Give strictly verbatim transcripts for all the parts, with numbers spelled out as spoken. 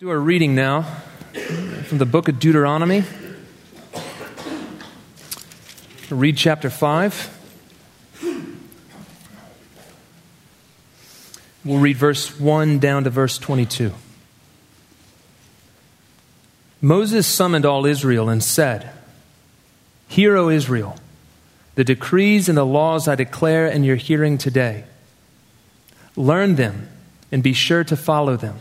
Do our reading now from the book of Deuteronomy. We'll read chapter five. We'll read verse one down to verse twenty-two. Moses summoned all Israel and said, "Hear, O Israel, the decrees and the laws I declare in your hearing today. Learn them and be sure to follow them.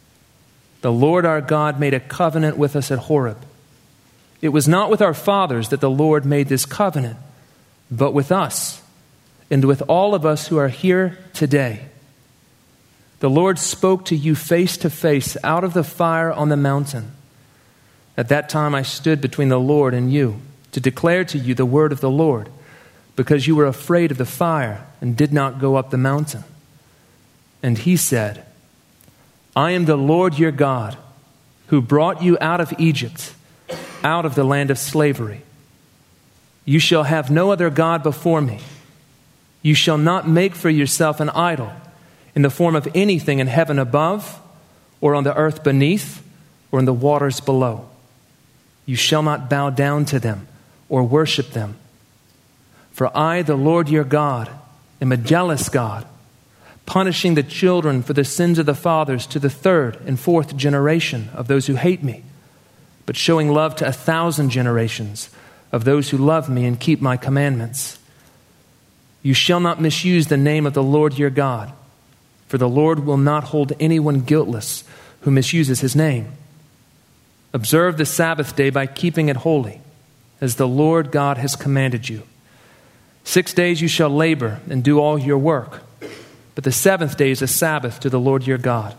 The Lord our God made a covenant with us at Horeb. It was not with our fathers that the Lord made this covenant, but with us and with all of us who are here today. The Lord spoke to you face to face out of the fire on the mountain. At that time I stood between the Lord and you to declare to you the word of the Lord, because you were afraid of the fire and did not go up the mountain. And he said, I am the Lord your God, who brought you out of Egypt, out of the land of slavery. You shall have no other God before me. You shall not make for yourself an idol in the form of anything in heaven above, or on the earth beneath, or in the waters below. You shall not bow down to them or worship them. For I, the Lord your God, am a jealous God, punishing the children for the sins of the fathers to the third and fourth generation of those who hate me, but showing love to a thousand generations of those who love me and keep my commandments. You shall not misuse the name of the Lord your God, for the Lord will not hold anyone guiltless who misuses his name. Observe the Sabbath day by keeping it holy, as the Lord God has commanded you. Six days you shall labor and do all your work, but the seventh day is a Sabbath to the Lord your God.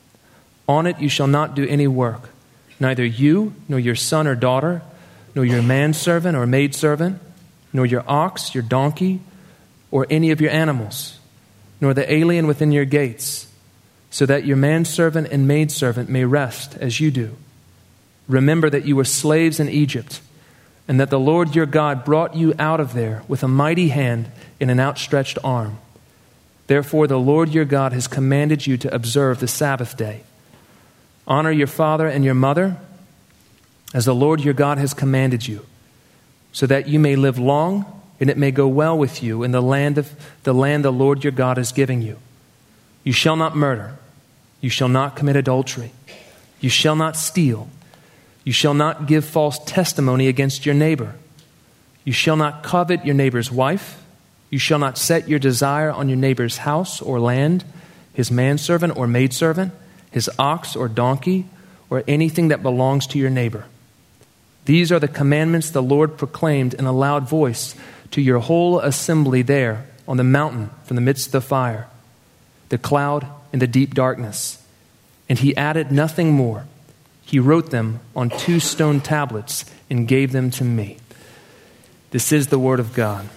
On it you shall not do any work, neither you, nor your son or daughter, nor your manservant or maidservant, nor your ox, your donkey, or any of your animals, nor the alien within your gates, so that your manservant and maidservant may rest as you do. Remember that you were slaves in Egypt, and that the Lord your God brought you out of there with a mighty hand and an outstretched arm. Therefore, the Lord your God has commanded you to observe the Sabbath day. Honor your father and your mother, as the Lord your God has commanded you, so that you may live long and it may go well with you in the land of the land the Lord your God is giving you. You shall not murder. You shall not commit adultery. You shall not steal. You shall not give false testimony against your neighbor. You shall not covet your neighbor's wife. You shall not set your desire on your neighbor's house or land, his manservant or maidservant, his ox or donkey, or anything that belongs to your neighbor. These are the commandments the Lord proclaimed in a loud voice to your whole assembly there on the mountain from the midst of the fire, the cloud, and the deep darkness. And he added nothing more. He wrote them on two stone tablets and gave them to me. This is the word of God.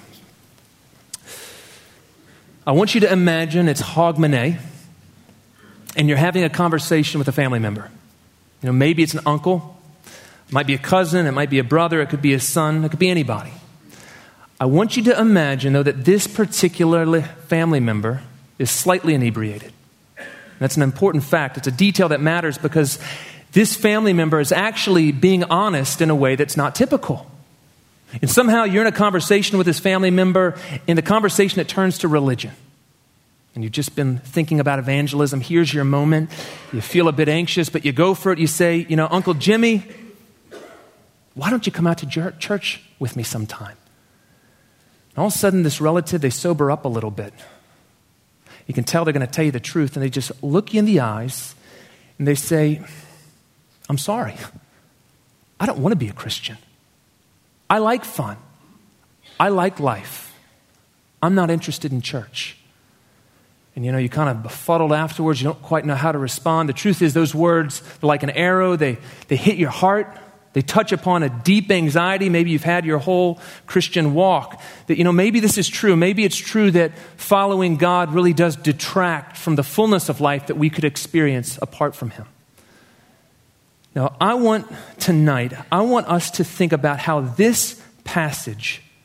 I want you to imagine it's Hogmanay, and you're having a conversation with a family member. You know, maybe it's an uncle, it might be a cousin, it might be a brother, it could be a son, it could be anybody. I want you to imagine, though, that this particular family member is slightly inebriated. That's an important fact. It's a detail that matters because this family member is actually being honest in a way that's not typical. And somehow you're in a conversation with this family member, in the conversation it turns to religion. And you've just been thinking about evangelism. Here's your moment. You feel a bit anxious, but you go for it. You say, you know, Uncle Jimmy, why don't you come out to church with me sometime? And all of a sudden, this relative, they sober up a little bit. You can tell they're going to tell you the truth, and they just look you in the eyes, and they say, I'm sorry. I don't want to be a Christian. I like fun. I like life. I'm not interested in church. And you know, you kind of befuddled afterwards. You don't quite know how to respond. The truth is those words, they're like an arrow. They, they hit your heart. They touch upon a deep anxiety. Maybe you've had your whole Christian walk. That, you know, maybe this is true. Maybe it's true that following God really does detract from the fullness of life that we could experience apart from Him. Now, I want tonight, I want us to think about how this passage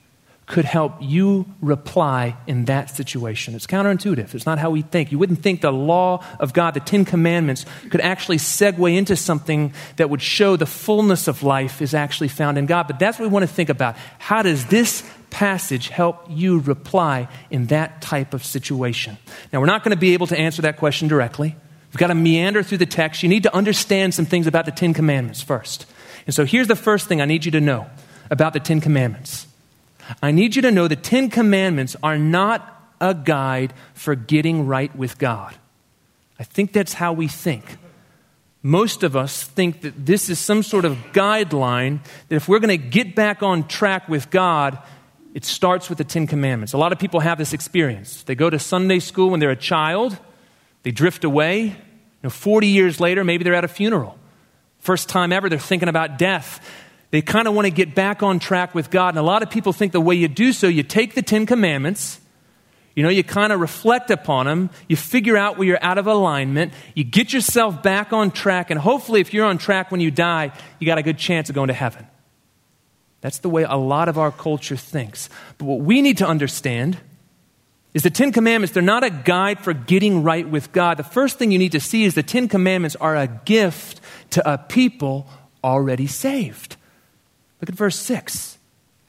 could help you reply in that situation. It's counterintuitive. It's not how we think. You wouldn't think the law of God, the Ten Commandments, could actually segue into something that would show the fullness of life is actually found in God. But that's what we want to think about. How does this passage help you reply in that type of situation? Now, we're not going to be able to answer that question directly. We've got to meander through the text. You need to understand some things about the Ten Commandments first. And so here's the first thing I need you to know about the Ten Commandments. I need you to know the Ten Commandments are not a guide for getting right with God. I think that's how we think. Most of us think that this is some sort of guideline that if we're going to get back on track with God, it starts with the Ten Commandments. A lot of people have this experience. They go to Sunday school when they're a child. They drift away. You know, forty years later, maybe they're at a funeral. First time ever, they're thinking about death. They kind of want to get back on track with God. And a lot of people think the way you do so, you take the Ten Commandments, you know, you kind of reflect upon them, you figure out where you're out of alignment, you get yourself back on track, and hopefully if you're on track when you die, you got a good chance of going to heaven. That's the way a lot of our culture thinks. But what we need to understand is the Ten Commandments, they're not a guide for getting right with God. The first thing you need to see is the Ten Commandments are a gift to a people already saved. Look at verse six.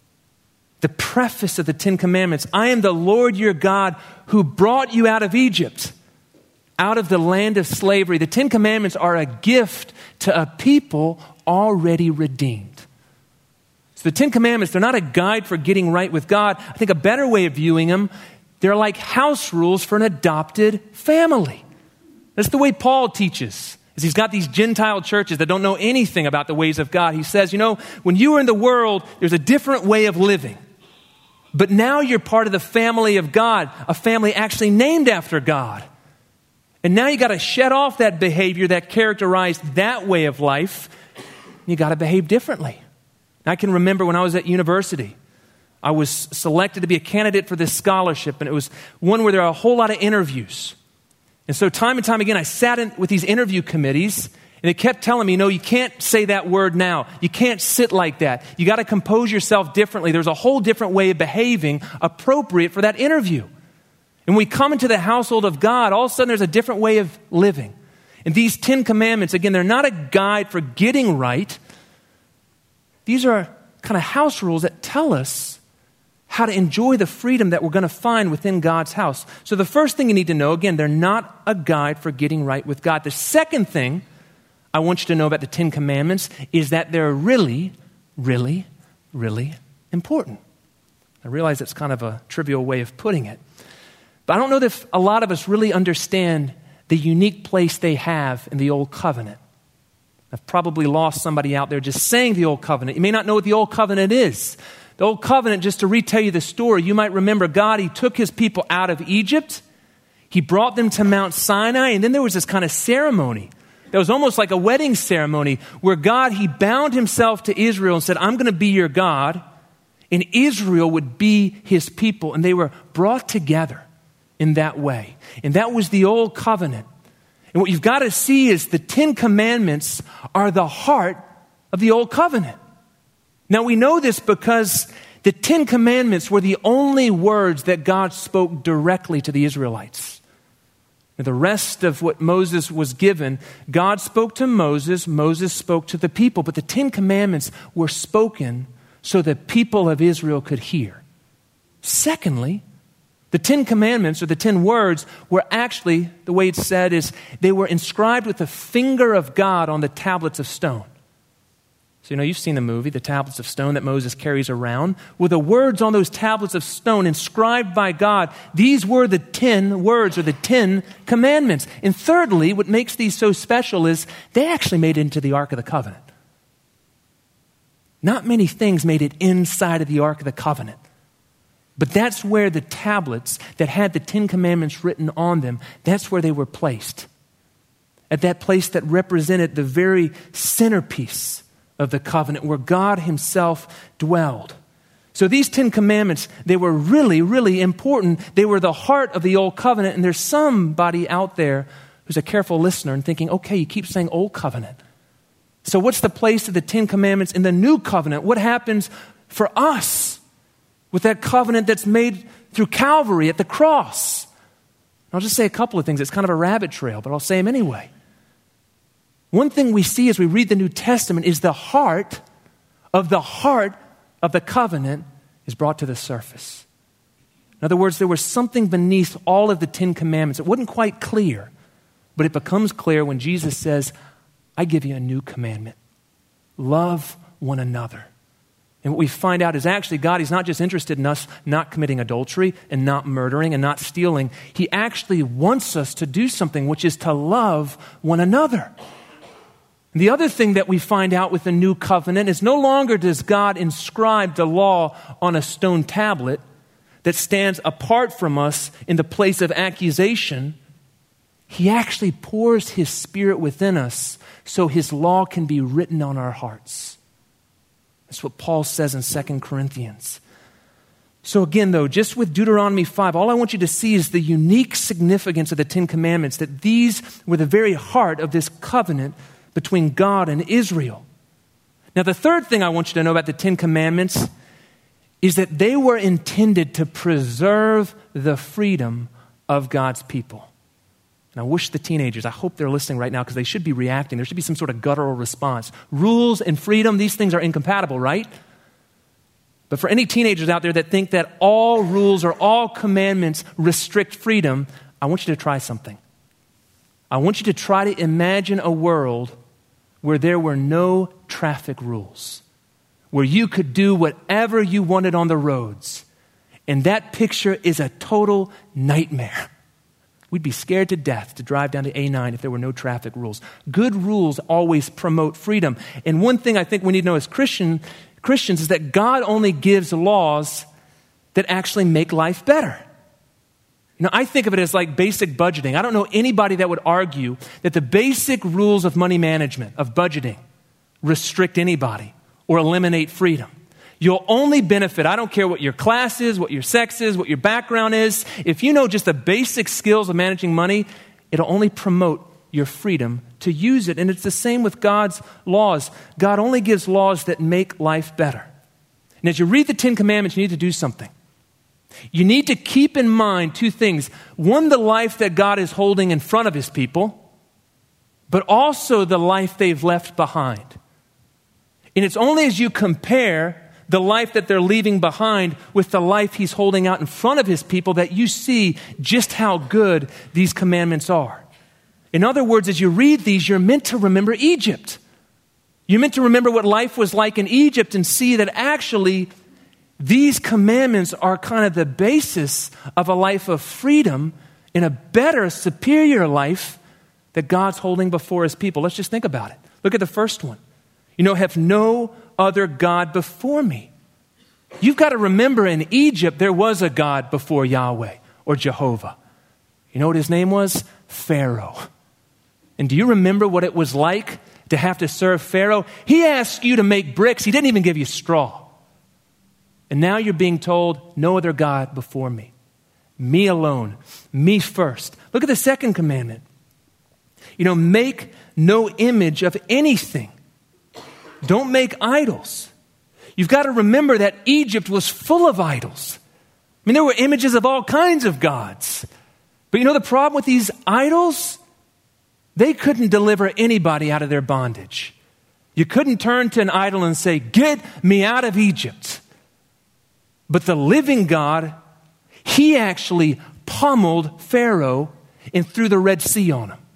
The preface of the Ten Commandments. I am the Lord your God who brought you out of Egypt, out of the land of slavery. The Ten Commandments are a gift to a people already redeemed. So the Ten Commandments, they're not a guide for getting right with God. I think a better way of viewing them, they're like house rules for an adopted family. That's the way Paul teaches. As he's got these Gentile churches that don't know anything about the ways of God. He says, you know, when you were in the world, there's a different way of living. But now you're part of the family of God, a family actually named after God. And now you got to shed off that behavior that characterized that way of life. You got to behave differently. I can remember when I was at university, I was selected to be a candidate for this scholarship, and it was one where there are a whole lot of interviews. And so time and time again, I sat in with these interview committees, and they kept telling me, no, you can't say that word now. You can't sit like that. You got to compose yourself differently. There's a whole different way of behaving appropriate for that interview. And when we come into the household of God, all of a sudden there's a different way of living. And these Ten Commandments, again, they're not a guide for getting right. These are kind of house rules that tell us how to enjoy the freedom that we're going to find within God's house. So the first thing you need to know, again, they're not a guide for getting right with God. The second thing I want you to know about the Ten Commandments is that they're really, really, really important. I realize that's kind of a trivial way of putting it. But I don't know if a lot of us really understand the unique place they have in the Old Covenant. I've probably lost somebody out there just saying the Old Covenant. You may not know what the Old Covenant is. The Old Covenant, just to retell you the story, you might remember God, He took His people out of Egypt. He brought them to Mount Sinai, and then there was this kind of ceremony that was almost like a wedding ceremony where God, He bound Himself to Israel and said, I'm going to be your God, and Israel would be His people, and they were brought together in that way. And that was the Old Covenant. And what you've got to see is the Ten Commandments are the heart of the Old Covenant. Now we know this because the Ten Commandments were the only words that God spoke directly to the Israelites. Now, the rest of what Moses was given, God spoke to Moses, Moses spoke to the people, but the Ten Commandments were spoken so the people of Israel could hear. Secondly, the Ten Commandments, or the Ten Words, were actually, the way it's said is, they were inscribed with the finger of God on the tablets of stone. So, you know, you've seen the movie, The Tablets of Stone, that Moses carries around. With the words on those tablets of stone inscribed by God, these were the ten words, or the Ten Commandments. And thirdly, what makes these so special is they actually made it into the Ark of the Covenant. Not many things made it inside of the Ark of the Covenant. But that's where the tablets that had the Ten Commandments written on them, that's where they were placed. At that place that represented the very centerpiece of the covenant, where God Himself dwelled. So these Ten Commandments, they were really, really important. They were the heart of the Old Covenant. And there's somebody out there who's a careful listener and thinking, okay, you keep saying Old Covenant. So what's the place of the Ten Commandments in the New Covenant? What happens for us? with that covenant that's made through Calvary at the cross. I'll just say a couple of things. It's kind of a rabbit trail, but I'll say them anyway. One thing we see as we read the New Testament is the heart of the heart of the covenant is brought to the surface. In other words, there was something beneath all of the Ten Commandments. It wasn't quite clear, but it becomes clear when Jesus says, I give you a new commandment. Love one another. And what we find out is actually God, he's not just interested in us not committing adultery and not murdering and not stealing. He actually wants us to do something, which is to love one another. And the other thing that we find out with the new covenant is no longer does God inscribe the law on a stone tablet that stands apart from us in the place of accusation. He actually pours his Spirit within us so his law can be written on our hearts. That's what Paul says in Second Corinthians. So again, though, just with Deuteronomy five, all I want you to see is the unique significance of the Ten Commandments, that these were the very heart of this covenant between God and Israel. Now, the third thing I want you to know about the Ten Commandments is that they were intended to preserve the freedom of God's people. And I wish the teenagers, I hope they're listening right now because they should be reacting. There should be some sort of guttural response. Rules and freedom, these things are incompatible, right? But for any teenagers out there that think that all rules or all commandments restrict freedom, I want you to try something. I want you to try to imagine a world where there were no traffic rules, where you could do whatever you wanted on the roads. And that picture is a total nightmare. We'd be scared to death to drive down to A nine if there were no traffic rules. Good rules always promote freedom. And one thing I think we need to know as Christian, Christians is that God only gives laws that actually make life better. You know, I think of it as like basic budgeting. I don't know anybody that would argue that the basic rules of money management, of budgeting, restrict anybody or eliminate freedom. You'll only benefit, I don't care what your class is, what your sex is, what your background is. If you know just the basic skills of managing money, it'll only promote your freedom to use it. And it's the same with God's laws. God only gives laws that make life better. And as you read the Ten Commandments, you need to do something. You need to keep in mind two things. One, the life that God is holding in front of his people, but also the life they've left behind. And it's only as you compare the life that they're leaving behind with the life he's holding out in front of his people that you see just how good these commandments are. In other words, as you read these, you're meant to remember Egypt. You're meant to remember what life was like in Egypt and see that actually these commandments are kind of the basis of a life of freedom in a better, superior life that God's holding before his people. Let's just think about it. Look at the first one. You know, have no other God before me. You've got to remember in Egypt, there was a God before Yahweh or Jehovah. You know what his name was? Pharaoh. And do you remember what it was like to have to serve Pharaoh? He asked you to make bricks. He didn't even give you straw. And now you're being told, no other God before me. Me alone. Me first. Look at the second commandment. You know, make no image of anything. Don't make idols. You've got to remember that Egypt was full of idols. I mean, there were images of all kinds of gods. But you know the problem with these idols? They couldn't deliver anybody out of their bondage. You couldn't turn to an idol and say, get me out of Egypt. But the living God, he actually pummeled Pharaoh and threw the Red Sea on him.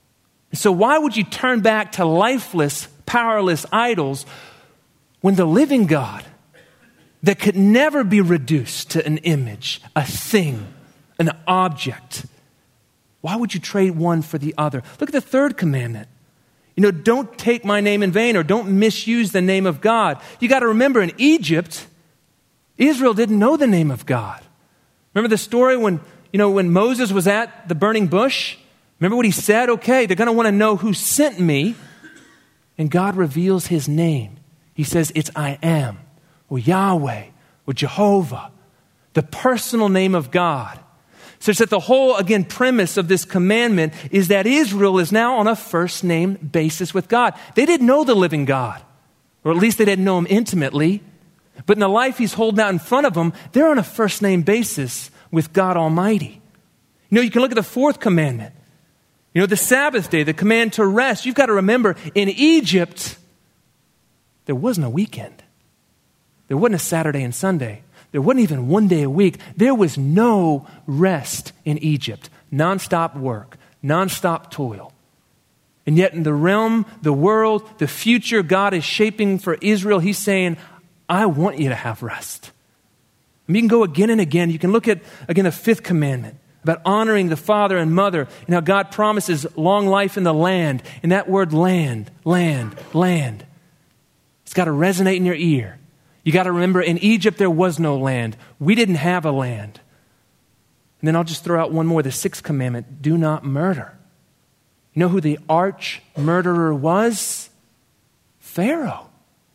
So why would you turn back to lifeless, powerless idols when the living God that could never be reduced to an image, a thing, an object, why would you trade one for the other? Look at the third commandment. You know, don't take my name in vain or don't misuse the name of God. You got to remember in Egypt, Israel didn't know the name of God. Remember the story when, you know, when Moses was at the burning bush? Remember what he said? Okay, they're going to want to know who sent me. And God reveals his name. He says, it's I am, or Yahweh, or Jehovah, the personal name of God. Such that the whole, again, premise of this commandment is that Israel is now on a first name basis with God. They didn't know the living God, or at least they didn't know him intimately. But in the life he's holding out in front of them, they're on a first-name basis with God Almighty. You know, you can look at the fourth commandment. You know, the Sabbath day, the command to rest. You've got to remember, in Egypt, there wasn't a weekend. There wasn't a Saturday and Sunday. There wasn't even one day a week. There was no rest in Egypt. Nonstop work, nonstop toil. And yet in the realm, the world, the future God is shaping for Israel, he's saying, I want you to have rest. And you can go again and again. You can look at, again, the fifth commandment about honoring the father and mother and how God promises long life in the land. And that word land, land, land. It's got to resonate in your ear. You got to remember, in Egypt, there was no land. We didn't have a land. And then I'll just throw out one more, the sixth commandment, do not murder. You know who the arch murderer was? Pharaoh.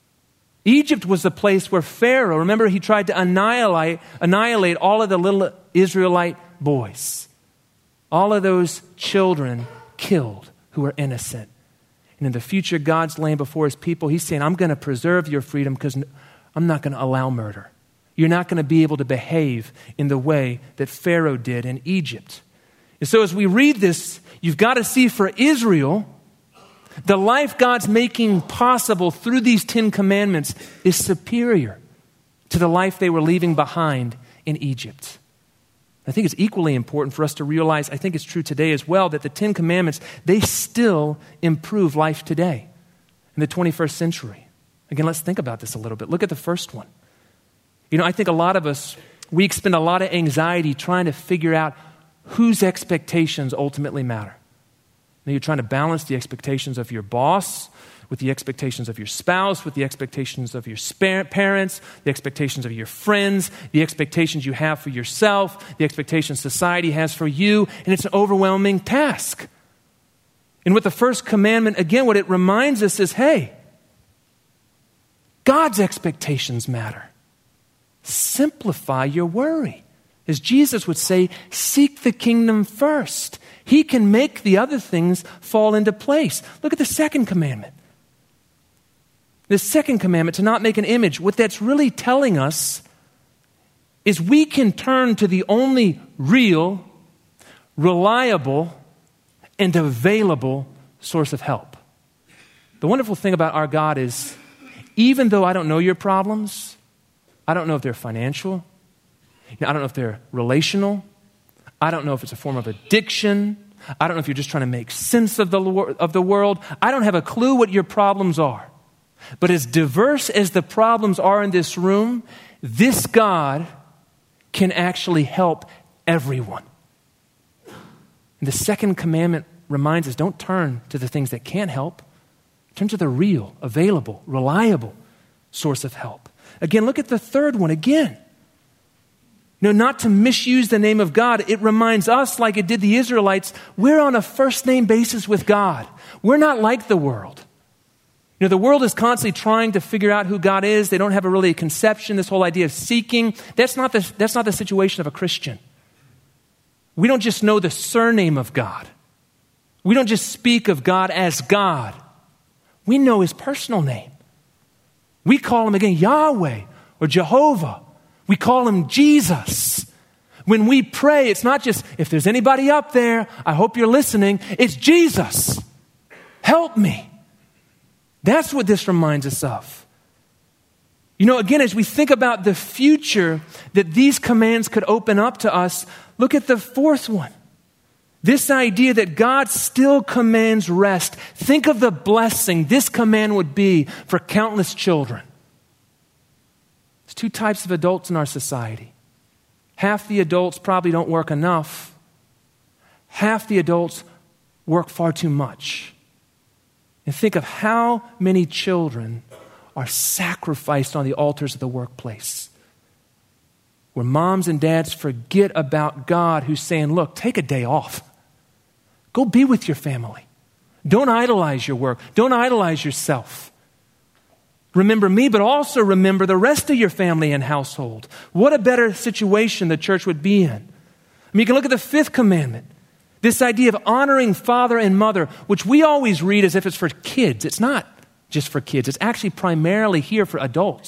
Egypt was the place where Pharaoh, remember, he tried to annihilate, annihilate all of the little Israelite boys. All of those children killed who were innocent. And in the future, God's laying before his people, he's saying, I'm going to preserve your freedom because I'm not going to allow murder. You're not going to be able to behave in the way that Pharaoh did in Egypt. And so as we read this, you've got to see for Israel, the life God's making possible through these Ten Commandments is superior to the life they were leaving behind in Egypt. I think it's equally important for us to realize, I think it's true today as well, that the Ten Commandments, they still improve life today in the twenty-first century. Again, let's think about this a little bit. Look at the first one. You know, I think a lot of us, we expend a lot of anxiety trying to figure out whose expectations ultimately matter. Now, you're trying to balance the expectations of your boss with the expectations of your spouse, with the expectations of your spa- parents, the expectations of your friends, the expectations you have for yourself, the expectations society has for you, and it's an overwhelming task. And with the first commandment, again, what it reminds us is, hey, God's expectations matter. Simplify your worry. As Jesus would say, seek the kingdom first. He can make the other things fall into place. Look at the second commandment. The second commandment, to not make an image, what that's really telling us is we can turn to the only real, reliable, and available source of help. The wonderful thing about our God is, even though I don't know your problems, I don't know if they're financial, I don't know if they're relational, I don't know if it's a form of addiction, I don't know if you're just trying to make sense of the, of the world, I don't have a clue what your problems are. But as diverse as the problems are in this room, this God can actually help everyone. And the second commandment reminds us, don't turn to the things that can't help. Turn to the real, available, reliable source of help. Again, look at the third one again. No, not to misuse the name of God. It reminds us, like it did the Israelites, we're on a first name basis with God. We're not like the world. You know, the world is constantly trying to figure out who God is. They don't have a really a conception, this whole idea of seeking. That's not the, that's not the situation of a Christian. We don't just know the surname of God. We don't just speak of God as God. We know his personal name. We call him again Yahweh or Jehovah. We call him Jesus. When we pray, it's not just, if there's anybody up there, I hope you're listening. It's Jesus. Help me. That's what this reminds us of. You know, again, as we think about the future that these commands could open up to us, look at the fourth one. This idea that God still commands rest. Think of the blessing this command would be for countless children. There's two types of adults in our society. Half the adults probably don't work enough. Half the adults work far too much. And think of how many children are sacrificed on the altars of the workplace, where moms and dads forget about God, who's saying, look, take a day off. Go be with your family. Don't idolize your work. Don't idolize yourself. Remember me, but also remember the rest of your family and household. What a better situation the church would be in. I mean, you can look at the fifth commandment. This idea of honoring father and mother, which we always read as if it's for kids. It's not just for kids. It's actually primarily here for adults.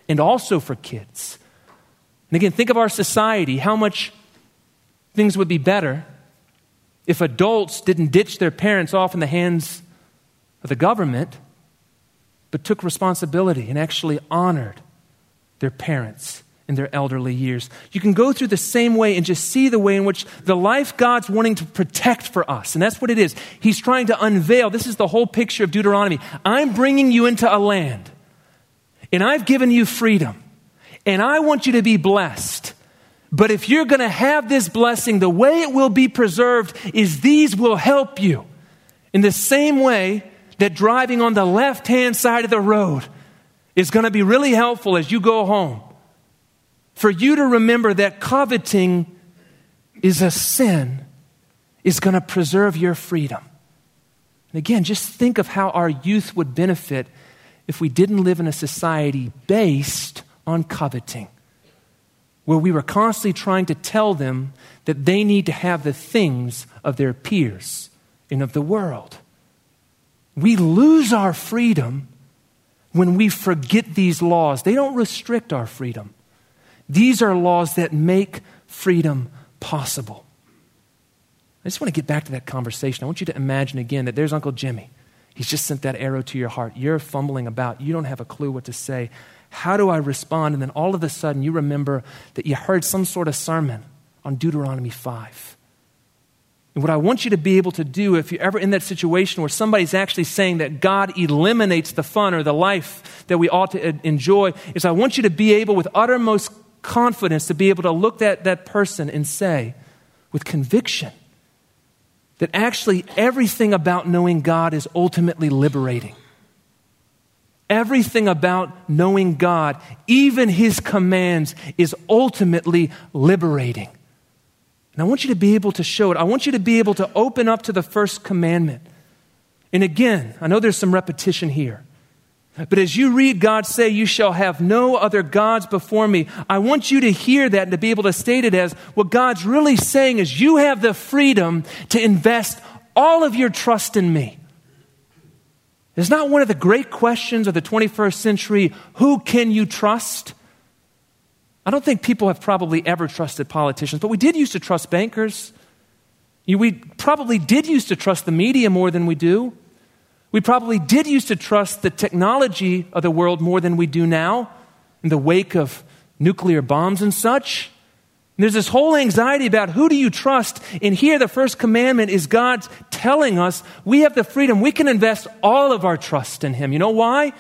and also for kids. And again, think of our society, how much things would be better if adults didn't ditch their parents off in the hands of the government, but took responsibility and actually honored their parents in their elderly years. You can go through the same way and just see the way in which the life God's wanting to protect for us. And that's what it is. He's trying to unveil. This is the whole picture of Deuteronomy. I'm bringing you into a land, and I've given you freedom, and I want you to be blessed. But if you're going to have this blessing, the way it will be preserved is these will help you. In the same way that driving on the left-hand side of the road is going to be really helpful as you go home. For you to remember that coveting is a sin, is going to preserve your freedom. And again, just think of how our youth would benefit if we didn't live in a society based on coveting, where we were constantly trying to tell them that they need to have the things of their peers and of the world. We lose our freedom when we forget these laws. They don't restrict our freedom. These are laws that make freedom possible. I just want to get back to that conversation. I want you to imagine again that there's Uncle Jimmy. He's just sent that arrow to your heart. You're fumbling about. You don't have a clue what to say. How do I respond? And then all of a sudden you remember that you heard some sort of sermon on Deuteronomy five. And what I want you to be able to do if you're ever in that situation where somebody's actually saying that God eliminates the fun or the life that we ought to enjoy, is I want you to be able with uttermost confidence to be able to look at that person and say with conviction that actually everything about knowing God is ultimately liberating. Everything about knowing God, even His commands, is ultimately liberating. And I want you to be able to show it. I want you to be able to open up to the first commandment. And again, I know there's some repetition here. But as you read God say, you shall have no other gods before me, I want you to hear that and to be able to state it as what God's really saying is you have the freedom to invest all of your trust in me. It's not one of the great questions of the twenty-first century, who can you trust? I don't think people have probably ever trusted politicians, but we did used to trust bankers. We probably did used to trust the media more than we do. We probably did used to trust the technology of the world more than we do now in the wake of nuclear bombs and such. And there's this whole anxiety about who do you trust? And here the first commandment is God telling us we have the freedom. We can invest all of our trust in Him. You know why?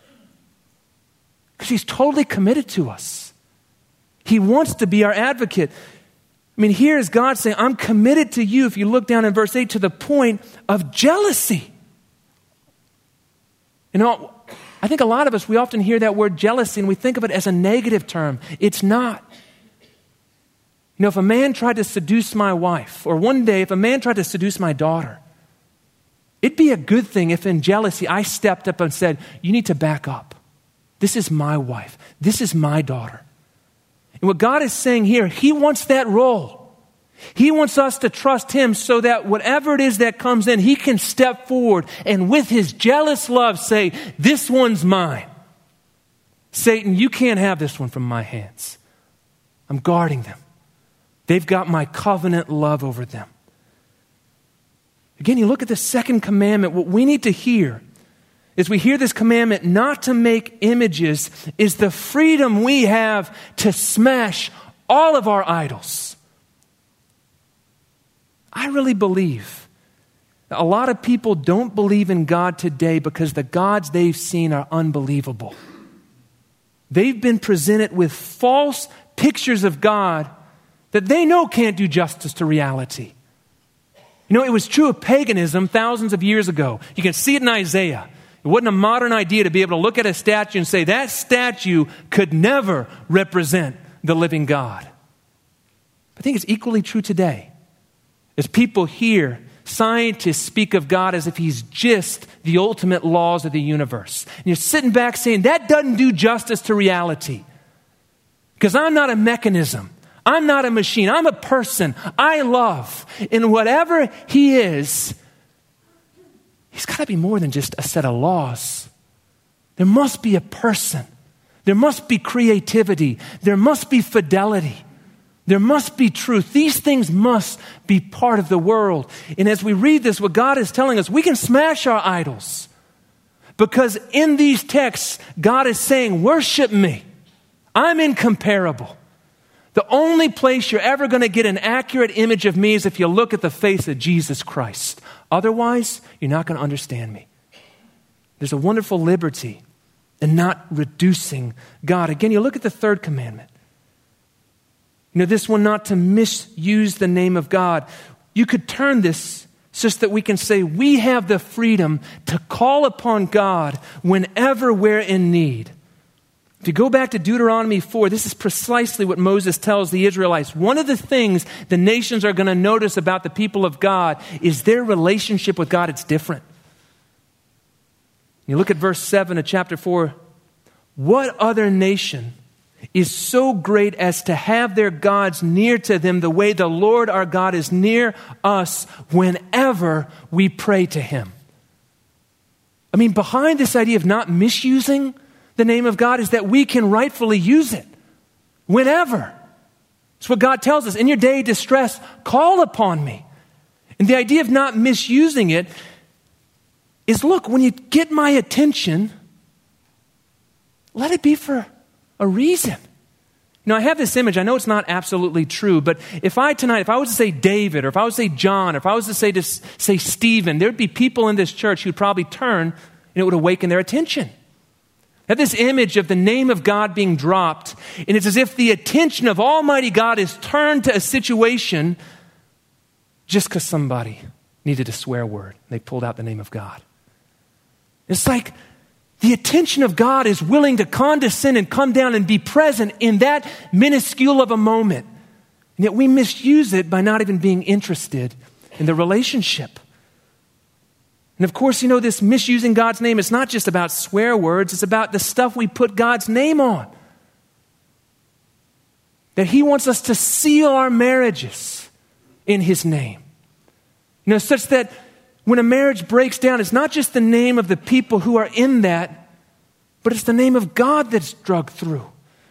Because He's totally committed to us. He wants to be our advocate. I mean, here is God saying, I'm committed to you, if you look down in verse eight, to the point of jealousy. You know, I think a lot of us, we often hear that word jealousy and we think of it as a negative term. It's not. You know, if a man tried to seduce my wife, or one day if a man tried to seduce my daughter, it'd be a good thing if in jealousy I stepped up and said, you need to back up. This is my wife. This is my daughter. And what God is saying here, He wants that role. He wants us to trust Him so that whatever it is that comes in, He can step forward and with His jealous love say, this one's mine. Satan, you can't have this one from my hands. I'm guarding them. They've got my covenant love over them. Again, you look at the second commandment, what we need to hear as we hear this commandment not to make images is the freedom we have to smash all of our idols. I really believe that a lot of people don't believe in God today because the gods they've seen are unbelievable. They've been presented with false pictures of God that they know can't do justice to reality. You know, it was true of paganism thousands of years ago. You can see it in Isaiah. It wasn't a modern idea to be able to look at a statue and say, that statue could never represent the living God. I think it's equally true today. As people hear scientists speak of God as if He's just the ultimate laws of the universe. And you're sitting back saying, that doesn't do justice to reality. Because I'm not a mechanism. I'm not a machine. I'm a person. I love. And whatever He is, He's got to be more than just a set of laws. There must be a person. There must be creativity. There must be fidelity. There must be truth. These things must be part of the world. And as we read this, what God is telling us, we can smash our idols. Because in these texts, God is saying, worship me. I'm incomparable. The only place you're ever going to get an accurate image of me is if you look at the face of Jesus Christ. Otherwise, you're not going to understand me. There's a wonderful liberty in not reducing God. Again, you look at the third commandment. You know, this one, not to misuse the name of God. You could turn this just that we can say we have the freedom to call upon God whenever we're in need. If you go back to Deuteronomy four, this is precisely what Moses tells the Israelites. One of the things the nations are going to notice about the people of God is their relationship with God. It's different. You look at verse seven of chapter four. What other nation is so great as to have their gods near to them the way the Lord our God is near us whenever we pray to him? I mean, behind this idea of not misusing the name of God is that we can rightfully use it whenever. It's what God tells us. In your day of distress, call upon me. And the idea of not misusing it is, look, when you get my attention, let it be for a reason. You know, I have this image. I know it's not absolutely true, but if I tonight, if I was to say David, or if I was to say John, or if I was to say to say Stephen, there would be people in this church who'd probably turn and it would awaken their attention. I have this image of the name of God being dropped, and it's as if the attention of Almighty God is turned to a situation just because somebody needed a swear word. They pulled out the name of God. It's like the attention of God is willing to condescend and come down and be present in that minuscule of a moment. And yet we misuse it by not even being interested in the relationship. And of course, you know, this misusing God's name is not just about swear words. It's about the stuff we put God's name on. That he wants us to seal our marriages in his name. You know, such that when a marriage breaks down, it's not just the name of the people who are in that, but it's the name of God that's dragged through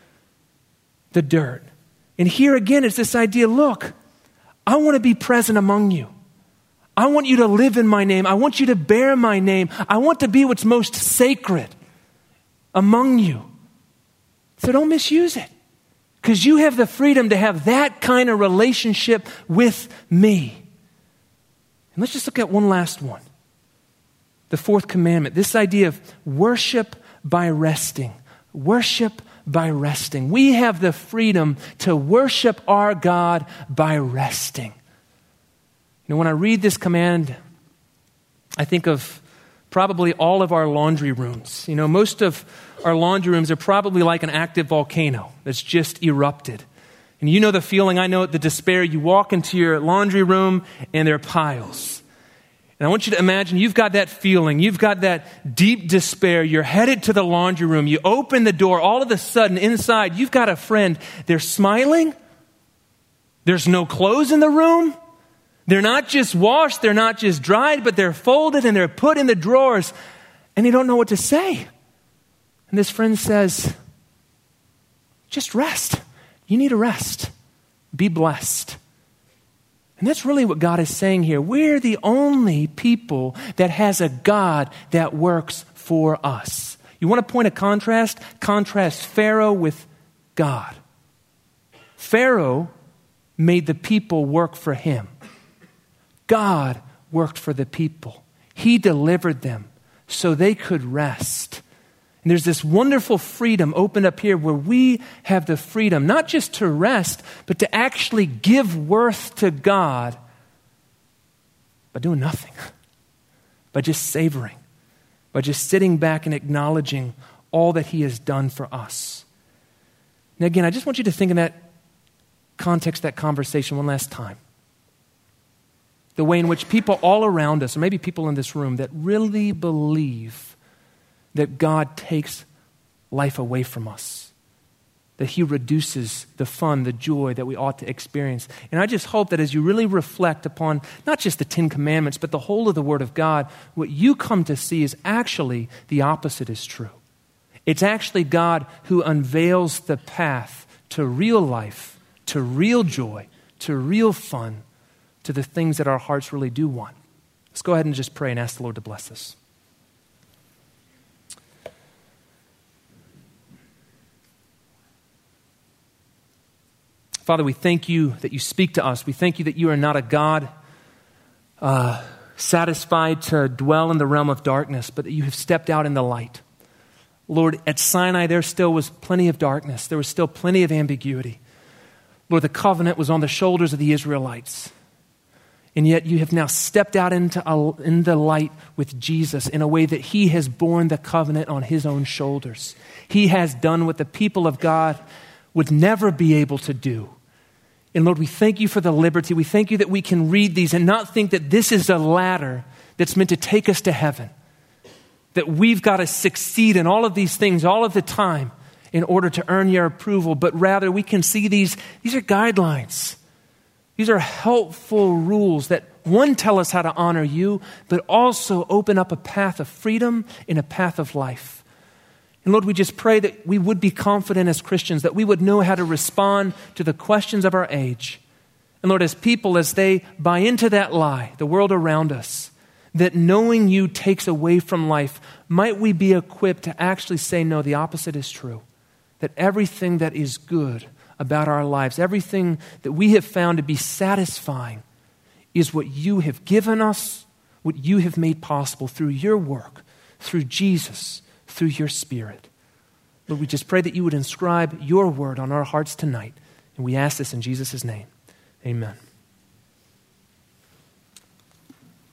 the dirt. And here again, it's this idea, look, I want to be present among you. I want you to live in my name. I want you to bear my name. I want to be what's most sacred among you. So don't misuse it, because you have the freedom to have that kind of relationship with me. And let's just look at one last one. The fourth commandment, this idea of worship by resting. Worship by resting. We have the freedom to worship our God by resting. You know, when I read this command, I think of probably all of our laundry rooms. You know, most of our laundry rooms are probably like an active volcano that's just erupted. And you know the feeling, I know the despair. You walk into your laundry room and there are piles. And I want you to imagine you've got that feeling. You've got that deep despair. You're headed to the laundry room. You open the door. All of a sudden, inside, you've got a friend. They're smiling. There's no clothes in the room. They're not just washed. They're not just dried, but they're folded and they're put in the drawers. And you don't know what to say. And this friend says, just rest. You need a rest. Be blessed. And that's really what God is saying here. We're the only people that has a God that works for us. You want to point a contrast? Contrast Pharaoh with God. Pharaoh made the people work for him. God worked for the people. He delivered them so they could rest. And there's this wonderful freedom opened up here where we have the freedom not just to rest, but to actually give worth to God by doing nothing, by just savoring, by just sitting back and acknowledging all that he has done for us. And again, I just want you to think in that context, that conversation one last time. The way in which people all around us, or maybe people in this room, that really believe that God takes life away from us, that he reduces the fun, the joy that we ought to experience. And I just hope that as you really reflect upon not just the Ten Commandments, but the whole of the Word of God, what you come to see is actually the opposite is true. It's actually God who unveils the path to real life, to real joy, to real fun, to the things that our hearts really do want. Let's go ahead and just pray and ask the Lord to bless us. Father, we thank you that you speak to us. We thank you that you are not a God uh, satisfied to dwell in the realm of darkness, but that you have stepped out in the light. Lord, at Sinai, there still was plenty of darkness. There was still plenty of ambiguity. Lord, the covenant was on the shoulders of the Israelites. And yet you have now stepped out into, a, in the light with Jesus in a way that he has borne the covenant on his own shoulders. He has done what the people of God would never be able to do. And Lord, we thank you for the liberty. We thank you that we can read these and not think that this is a ladder that's meant to take us to heaven. That we've got to succeed in all of these things all of the time in order to earn your approval. But rather we can see these, these are guidelines. These are helpful rules that, one, tell us how to honor you, but also open up a path of freedom and a path of life. And Lord, we just pray that we would be confident as Christians, that we would know how to respond to the questions of our age. And Lord, as people, as they buy into that lie, the world around us, that knowing you takes away from life, might we be equipped to actually say, no, the opposite is true. That everything that is good about our lives, everything that we have found to be satisfying is what you have given us, what you have made possible through your work, through Jesus, through your Spirit. Lord, we just pray that you would inscribe your word on our hearts tonight. And we ask this in Jesus' name. Amen.